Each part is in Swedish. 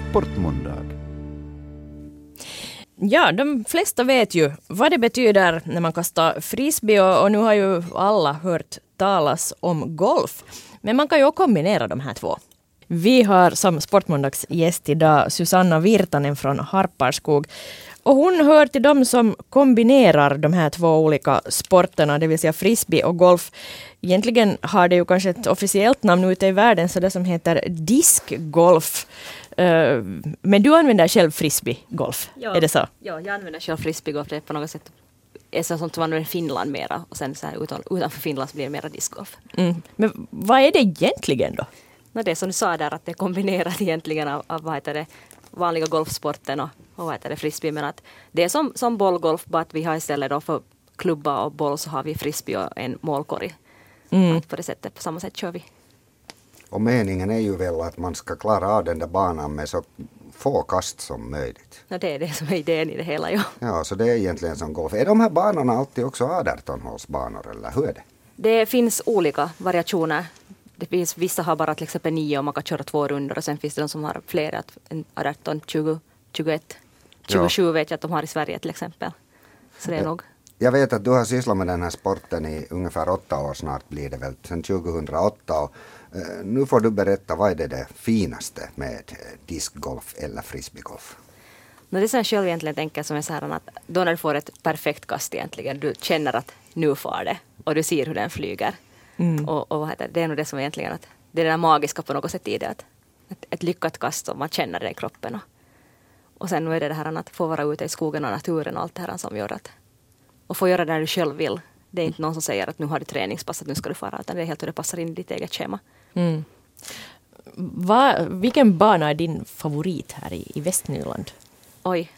Sportmåndag. Ja, de flesta vet ju vad det betyder när man kastar frisbee och nu har ju alla hört talas om golf. Men man kan ju kombinera de här två. Vi har som Sportmåndagsgäst idag Susanna Virtanen från Harparskog. Och hon hör till dem som kombinerar de här två olika sporterna, det vill säga frisbee och golf. Egentligen har det ju kanske ett officiellt namn ute i världen, så det som heter diskgolf. Men du använder själv frisbeegolf, är det så? Ja, jag använder själv frisbeegolf. Det är på något sätt är sånt som man använder i Finland mera. Och sen så här utanför Finland så blir det mera diskgolf. Mm. Men vad är det egentligen då? Det är som du sa där, att det är kombinerat egentligen av vad heter det, vanliga golfsporten och vad heter det, frisbee. Men att det är som bollgolf, bara att vi har istället då för klubba och boll så har vi frisbee och en målkorg. På det sättet, på samma sätt kör vi. Och meningen är ju väl att man ska klara av den där banan med så få kast som möjligt. Ja, det är det som är idén i det hela, ja. Ja, så det är egentligen som golf. Är de här banorna alltid också 18-hålsbanor eller hur är det? Det finns olika variationer. Det finns, vissa har bara till exempel 9 och man kan köra 2 rundor. Och sen finns det de som har fler, 18, 20, 21, 27 vet jag att de har i Sverige till exempel. Så det är nog. Jag vet att du har sysslat med den här sporten i ungefär 8 år snart blir det väl, sedan 2008. Och, nu får du berätta, vad är det finaste med diskgolf eller frisbeegolf? Det är så jag själv egentligen tänker som är så här att då när du får ett perfekt kast egentligen, du känner att nu far det och du ser hur den flyger. Och det är nog det som egentligen att det är det där magiska på något sätt i det, att ett lyckat kast och man känner det i kroppen. Och sen nu är det här att få vara ute i skogen och naturen och allt det här som gör att och få göra det när du själv vill. Det är inte någon som säger att nu har du träningspass, att nu ska du fara, utan det är helt hur det passar in i ditt eget schema. Vilken bana är din favorit här i Västnyland? Oj.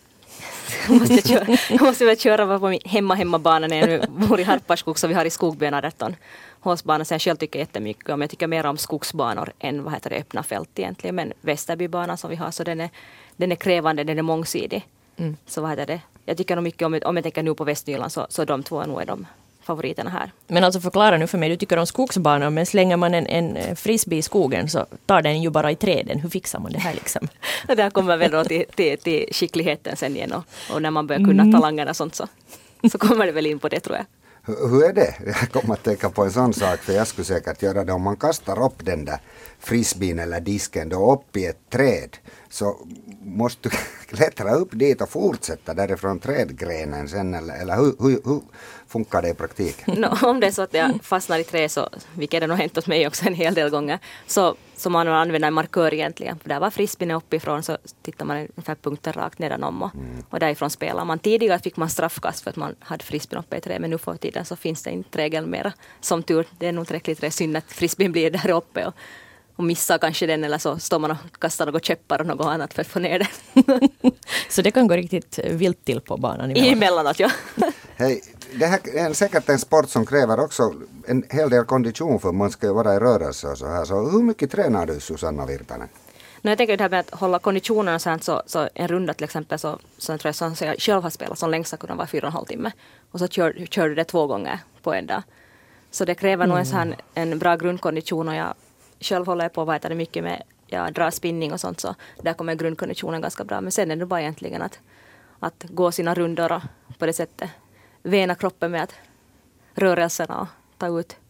Jag måste väl köra på min hemmabana när jag nu bor i Harparskog, så vi har i Skogbyn 18 hålsbana. Så jag själv tycker jättemycket om. Jag tycker mer om skogsbanor än öppna fält egentligen. Men Västerbybanan som vi har, så den är krävande, den är mångsidig. Så jag tycker nog mycket om jag tänker nu på Västnyland, så de två nog är de favoriterna här. Men alltså förklara nu för mig, du tycker om skogsbanor, men slänger man en frisbee i skogen så tar den ju bara i träden. Hur fixar man det här liksom? Det där kommer väl då till skickligheten sen igen och när man börjar kunna talangerna och sånt så kommer det väl in på det, tror jag. Hur är det? Jag kommer att tänka på en sån sak, för jag skulle säkert göra det om man kastar upp den där frisbeen eller disken då upp i ett träd, så måste du klättra upp dit och fortsätta därifrån trädgrenen sen, eller hur funkar det i praktiken? Om det är så att jag fastnar i trä, så, vilket det nog hänt åt mig också en hel del gånger, så man använder en markör egentligen. För där var frisbeen uppifrån, så tittar man ungefär punkten rakt nedanom och därifrån spelar man. Tidigare fick man straffkast för att man hade frisbeen uppe i trä, men nu för tiden så finns det inte regel mera. Som tur, det är nog tillräckligt synd att frisbeen blir där uppe och missar kanske den, eller så står man och kastar något käppar och något annat för att få ner den. Så det kan gå riktigt vilt till på banan emellanåt, ja. Hej, det här är säkert en sport som kräver också en hel del kondition, för man ska vara i rörelse och så här. Så hur mycket tränar du, Susanna Virtanen? Jag tänker det här med att hålla konditionen och så en runda till exempel, så tror jag som jag själv har spelat som längst kunde vara 4,5 timmar. Och så kör du det 2 gånger på en dag. Så det kräver nog en bra grundkondition, och jag själv håller på att det mycket med, jag drar spinning och sånt, så där kommer grundkonditionen ganska bra. Men sen är det bara egentligen att gå sina rundor och på det sättet vena kroppen med att rörelserna och ta ut.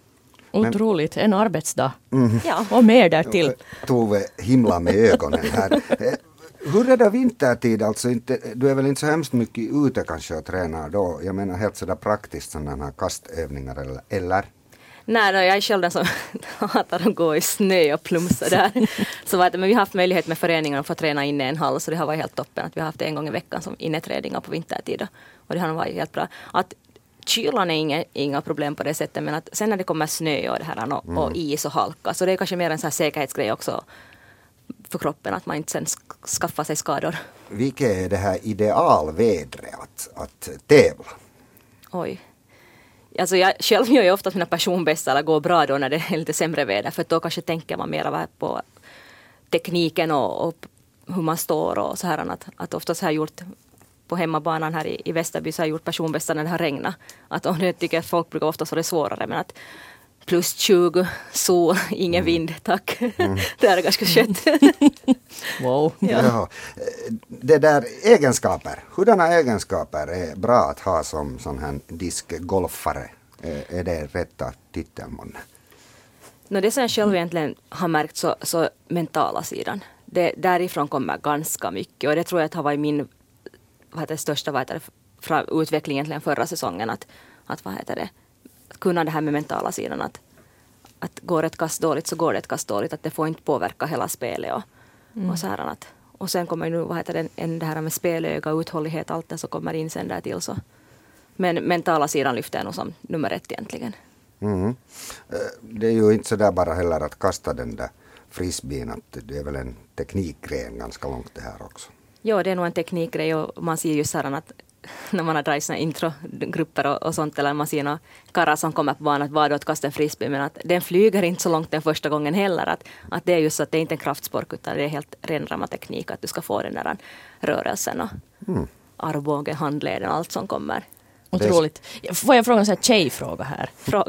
Otroligt, en arbetsdag. Ja. Och mer där till. Tove himla med ögonen här. Hur är det vintertid? Alltså du är väl inte så hemskt mycket ute kanske och tränar då? Jag menar helt sådär praktiskt, sådana här kastövningar eller? Nej, jag är själv den som hatar att gå i snö och plumsa där. Men vi har haft möjlighet med föreningen att få träna inne en hall, så det har varit helt toppen att vi har haft det en gång i veckan som inneträningar på vintertid. Och det har varit helt bra. Att kylan är inga problem på det sättet, men att sen när det kommer snö och det här och is och halka, så det är kanske mer en sån här säkerhetsgrej också för kroppen, att man inte sen skaffar sig skador. Vilket är det här idealvädret att tävla? Oj. Alltså jag själv gör ju ofta att mina personbästa eller går bra då när det är lite sämre väder, för då kanske tänker man mer på tekniken och hur man står och så här. Att oftast har jag gjort på hemmabanan här i Västerby, så har jag gjort personbästa när det har regnat. Att om jag tycker att folk brukar oftast vara det svårare, men att plus 20, sol, ingen vind, tack. Det är ganska skönt. Wow. Ja. Det där egenskaper, hurdana egenskaper är bra att ha som sån här diskgolfare? Är det rätta titeln månne? Det som jag själv egentligen har märkt så mentala sidan. Därifrån kommer ganska mycket och det tror jag att har varit min största utveckling egentligen förra säsongen. Att kunna det här med mentala sidan. Att går ett kast dåligt så går det ett kast dåligt. Att det får inte påverka hela spelet. Och så här och sen kommer ju nu det här med spelöga, uthållighet, allt det så kommer in sen där till. Så. Men mentala sidan lyfter jag nog som nummer 1 egentligen. Mm. Det är ju inte så där bara heller att kasta den där frisbeen. Att det är väl en teknikgren ganska långt det här också. Ja, det är nog en teknikgrej och man ser ju så här att när man har dragit såna introgrupper och sånt eller man ser några karrar som kommer på banan att vad att kasta en frisbee men att den flyger inte så långt den första gången heller att det är just så att det är inte en kraftsport utan det är helt ren teknik att du ska få den där rörelsen och armbåge, handleden och allt som kommer. Otroligt. Får jag fråga en sån här tjejfråga här?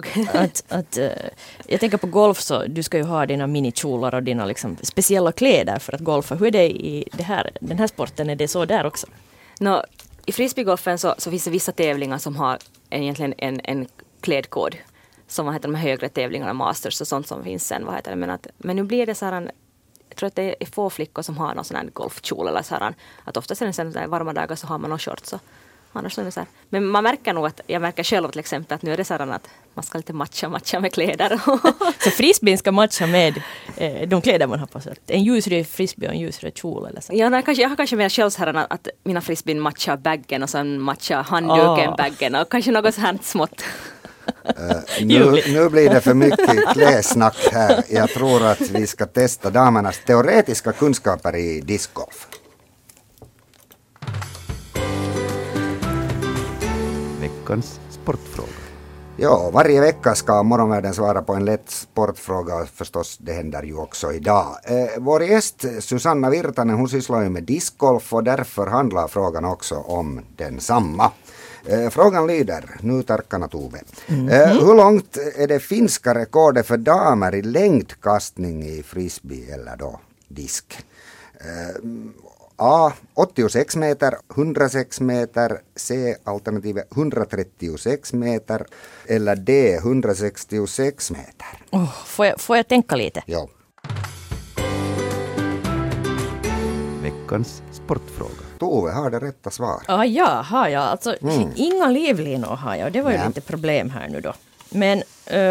Jag tänker på golf så du ska ju ha dina minikjolar och dina liksom speciella kläder för att golfa. Hur är det i den här sporten? Är det så där också? I frisbeegolfen så finns det vissa tävlingar som har egentligen en klädkod som de högre tävlingarna, masters och sånt som finns sen. Men nu blir det så här, jag tror att det är få flickor som har någon sån här golfkjol eller så här, att ofta sen varma dagar så har man någon shorts. Annars är det så här. Men man märker nog jag märker själv till exempel att nu är det så här att man ska lite matcha med kläder. Så frisbeen ska matcha med de kläder man har på sig? En ljusröd frisbee och en ljusröd kjol eller så? Ja, jag har kanske mer själv så här att mina frisbeen matchar baggen och sen matchar handduken baggen och kanske något så här smått. Nu blir det för mycket kläsnack här. Jag tror att vi ska testa damernas teoretiska kunskaper i discgolf. Veckans sportfråga. Ja, varje vecka ska Morgonvärlden svara på en lätt sportfråga. Förstås, det händer ju också idag. Vår gäst Susanna Virtanen, hon sysslar ju med discgolf och därför handlar frågan också om densamma. Frågan lyder, nu tarkarna Tove. Hur långt är det finska rekordet för damer i längdkastning i frisbee eller då disk? A. 86 meter, 106 meter, C. Alternativet 136 meter eller D. 166 meter. Får jag tänka lite? Ja. Veckans sportfråga. Tove har det rätta svar. Har jag. Alltså, inga livlinor har jag. Det var ju lite problem här nu då. Men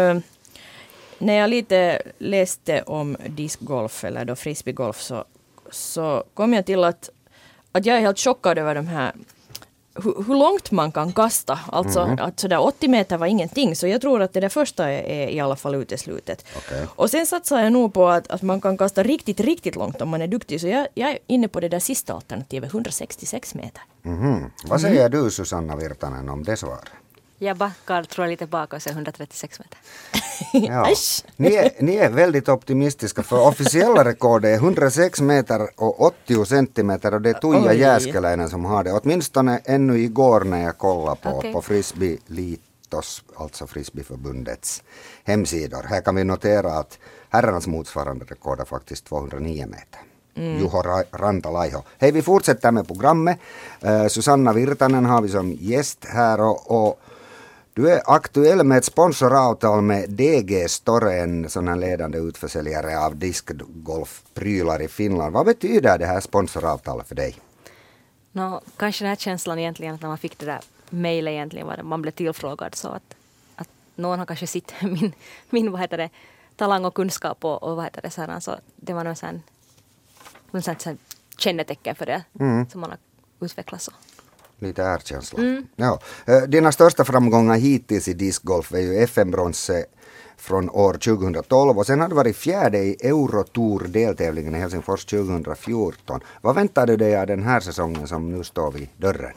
när jag lite läste om discgolf eller då frisbeegolf så kom jag till att jag är helt chockad över de här hur långt man kan kasta. Alltså att sådär 80 meter var ingenting. Så jag tror att det där första är i alla fall uteslutet. Okay. Och sen satsar jag nog på att man kan kasta riktigt, riktigt långt om man är duktig. Så jag är inne på det där sista alternativet, 166 meter. Vad säger du Susanna Virtanen om det svaret? Jag backar, tror jag, lite bak och säger 136 meter. Ja. Ni är väldigt optimistiska för officiella rekordet är 106 meter och 80 centimeter och det är Tuija Jääskeläinen som har det. Åtminstone ännu igår när jag kollade på Frisbee Liitos, alltså Frisbeeförbundets hemsidor. Här kan vi notera att herrarnas motsvarande rekord är faktiskt 209 meter. Juho Rantalaiho. Hej, vi fortsätter med programmet. Susanna Virtanen har vi som gäst här och du är aktuell med ett sponsoravtal med DG Store, en sån här ledande utförsäljare av diskgolfprylar i Finland. Vad betyder det här sponsoravtalet för dig? Kanske den här känslan egentligen att när man fick det där mejlet egentligen var det, man blev tillfrågad så att någon har kanske sett min talang och kunskap och så här, så det var någon sån kännetecken för det som man har utvecklat så. Lite erkänsla. Ja. Dina största framgångar hittills i discgolf är ju FM-bronse från år 2012 och sen har du varit fjärde i Eurotour-deltävlingen i Helsingfors 2014. Vad väntar du dig av den här säsongen som nu står vid dörren?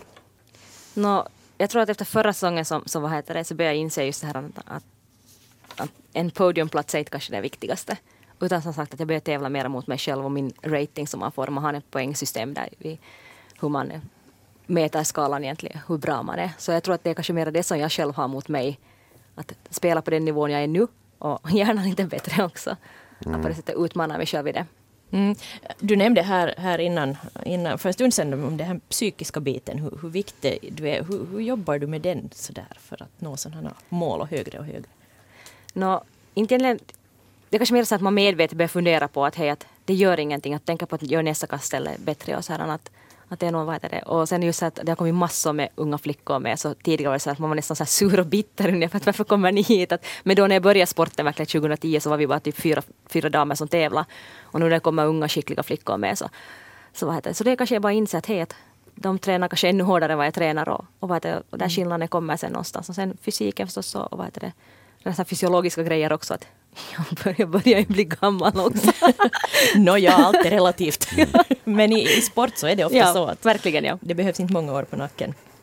Jag tror att efter förra säsongen så började jag inse just det här att en podiumplats är inte kanske det viktigaste. Utan som sagt att jag börjar tävla mer mot mig själv och min rating som man får. Man har ett poängsystem där hur man mäter skalan egentligen, hur bra man är. Så jag tror att det är kanske mer det som jag själv har mot mig. Att spela på den nivån jag är nu och gärna lite bättre också. Att på det sättet utmana mig själv i det. Du nämnde här innan för en stund sedan om den här psykiska biten, hur viktig du är. Hur jobbar du med den så där för att nå sådana mål och högre? Inte egentligen, det är kanske mer så att man medvetet börjar fundera på att, att det gör ingenting, att tänka på att göra nästa kast istället bättre och så här, att det är någon, vad heter det. Och sen just att det har kommit massor med unga flickor med, så tidigare var det så att man var nästan så här sur och bitter ungefär, varför kommer ni hit? Men då när jag började sporten verkligen 2010 så var vi bara typ fyra damer som tävlade. Och nu när det kommer unga skickliga flickor med så vad heter det. Så det kanske jag bara inser att de tränar kanske ännu hårdare än vad jag tränar och vad heter det, och där skillnaden kommer sen någonstans. Och sen fysiken förstås och vad heter det. Nästan fysiologiska grejer också, att jag börjar ju bli gammal också. Allt är relativt. Men i sport så är det ofta så att verkligen, det behövs inte många år på nacken.